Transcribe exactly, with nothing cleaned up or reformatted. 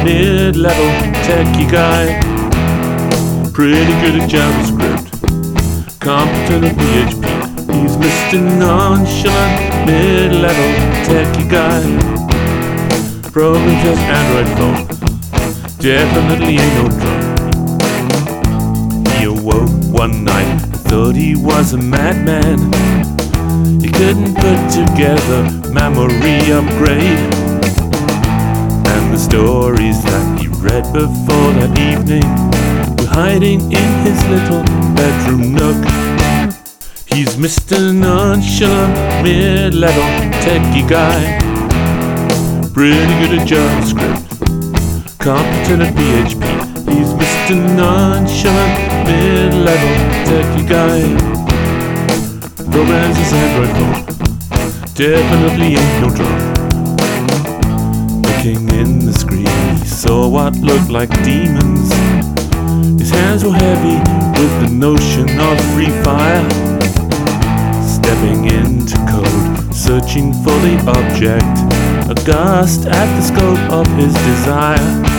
mid-level techie guy. Pretty good at JavaScript, competent at P H P. He's Mister Nonchalant, mid-level techie guy. Programs just Android phone, definitely ain't no drone. He awoke one night, thought he was a madman. He couldn't put together memory upgrade. And the stories that he read before that evening were hiding in his little bedroom nook. He's Mister Nonchalant, mid-level techie guy. Pretty good at JavaScript, competent at P H P. He's Mister Nonchalant, mid-level techie guy. Programs his Android phone, definitely ain't no drone. Looking in the screen, he saw what looked like demons. His hands were heavy with the notion of free fire. Stepping into code, searching for the object, aghast at the scope of his desire.